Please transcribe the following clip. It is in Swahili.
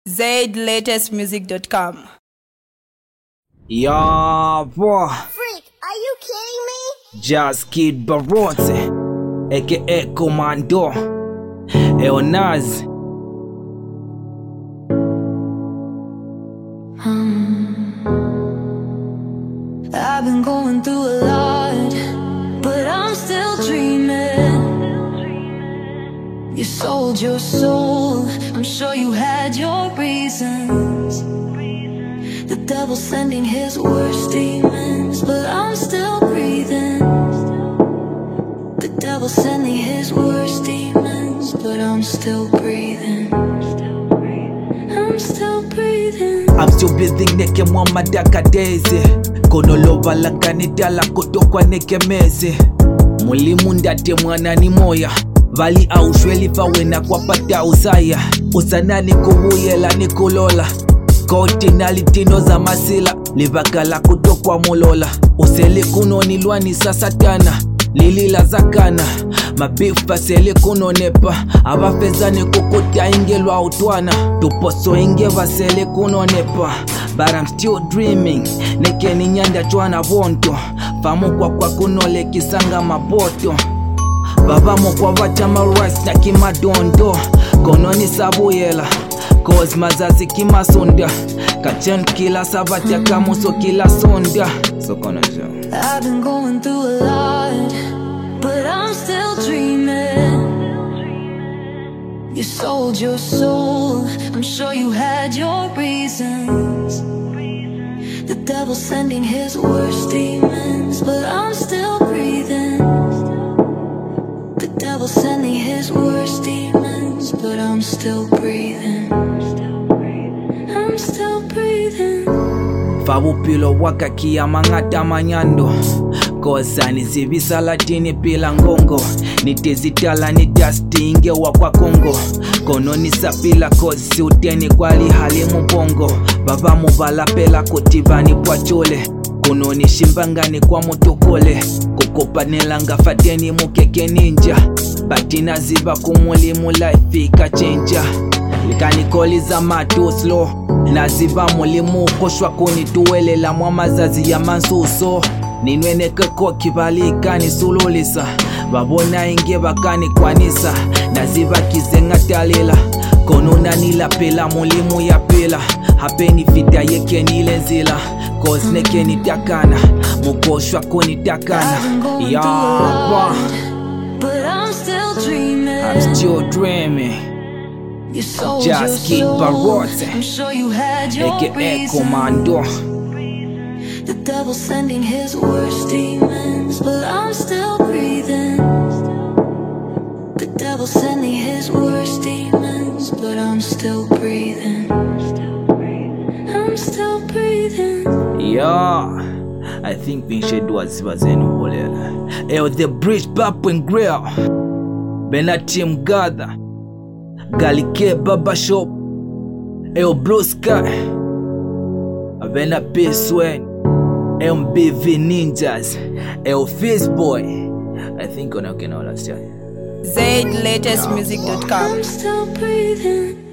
ZLatestmusic.com. Yeah, boy. Freak, are you kidding me? Just Kid Barote, aka Commando, Eonaz. I've been going through a lot, but I'm still dreaming. You sold your soul, I'm sure you had your reasons. The devil sending his worst demons, but I'm still breathing. The devil sending his worst demons, but I'm still breathing. I'm still breathing. I'm still breathing neke mwamadaka daisy. Konolova langani dala kutokwa neke meze. Mulimu ndate mwana ni moya. Vali au shweli fawena kwa pata usaya. Usanani kuwuyela ni kulola. Koti nalitino za masila. Livakala kutokwa mulola. Usele kuno nilwani sasatana. Lilila zakana. Mabifa sele kuno nepa. Abafezane kukuta ingelwa utwana. Tuposo inge vasele kuno nepa. But I'm still dreaming. Neke ni nyanda chwana vonto. Famu kwa kunole kisanga maboto. Baba mokwa vachama rice na kimadondo. Kono ni sabuyela. Cause mazazi kimasonda. Kachen kila savatya kamuso kila sonda. So kono jo. I've been going through a lot, but I'm still dreaming. You sold your soul, I'm sure you had your reasons. The devil sending his worst demons, but I'm still breathing. The devil sending his worst demons, but I'm still breathing. I'm still breathing. Fabupilo waka kiyamangata manyando. Kosa nizivisa latini pila ngongo. Nitezitala ni dusty inge wakwa Kongo. Kono nisapila kozi uteni kwali halimu bongo. Baba muvala pela kutivani kwa chole. Kono nishimbangani kwa motokole. Kukopa nilanga fateni mukeke ninja. Batina ziba kumulimu life ikachenja. Likanikoli za matu slow. Naziba mulimu koshwa kunituwele la mwamazazi ya mansuso. Ninweneke koki balikani sululisa. Babona inge bakani kwanisa. Naziba kizenga talila. Konona nila pela mulimu ya pela. Hapeni fita yeke nilenzila. Cause neke nitakana. Mukoshwa kunitakana. Yeah, but I'm still dreaming. I'm still dreaming. You sold Just your Kid soul, Barote, I'm sure you had your aka reasons. Commando. The devil sending his worst demons, but I'm still breathing. The devil sending his worst demons, but I'm still breathing. I'm still breathing. Yeah, I think we should do as wazenu holela. The bridge pap and grill. Benatim gather. Galike Baba Shop. Blue Sky. Avena P-Swen. MBV Ninjas. Face Boy. I think on okay now last year. ZLatestmusic.com. I'm still breathing.